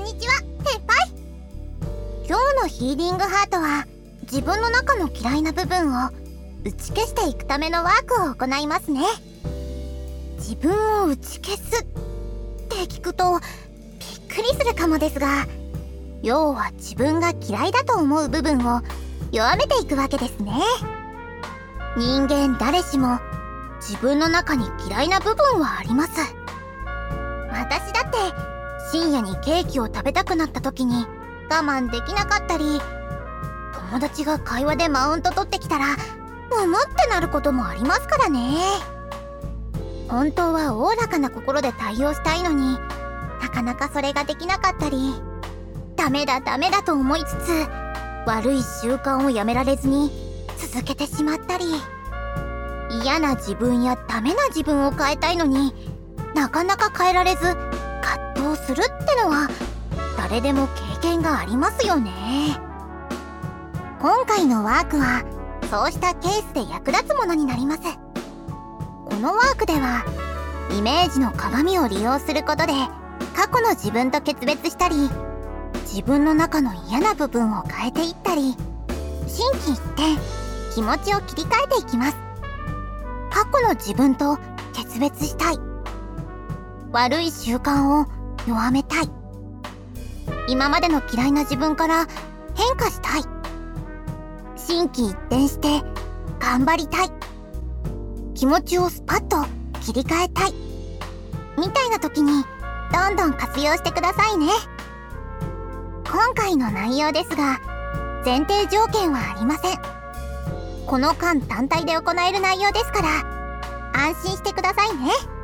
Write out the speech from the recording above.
にちは、先輩。今日のヒーリングハートは自分の中の嫌いな部分を打ち消していくためのワークを行いますね。自分を打ち消すって聞くとびっくりするかもですが、要は自分が嫌いだと思う部分を弱めていくわけですね。人間誰しも自分の中に嫌いな部分はあります。私だって深夜にケーキを食べたくなった時に我慢できなかったり、友達が会話でマウント取ってきたらうむってなることもありますからね。本当はおおらかな心で対応したいのに、なかなかそれができなかったり、ダメだと思いつつ悪い習慣をやめられずに続けてしまったり、嫌な自分やダメな自分を変えたいのになかなか変えられず葛藤するってのは誰でも経験がありますよね。今回のワークはそうしたケースで役立つものになります。このワークではイメージの鏡を利用することで過去の自分と決別したり、自分の中の嫌な部分を変えていったり、心機一転気持ちを切り替えていきます。過去の自分と決別したい、悪い習慣を弱めたい、今までの嫌いな自分から変化したい、心機一転して頑張りたい、気持ちをスパッと切り替えたいみたいな時にどんどん活用してくださいね。今回の内容ですが前提条件はありません。この間単体で行える内容ですから安心してくださいね。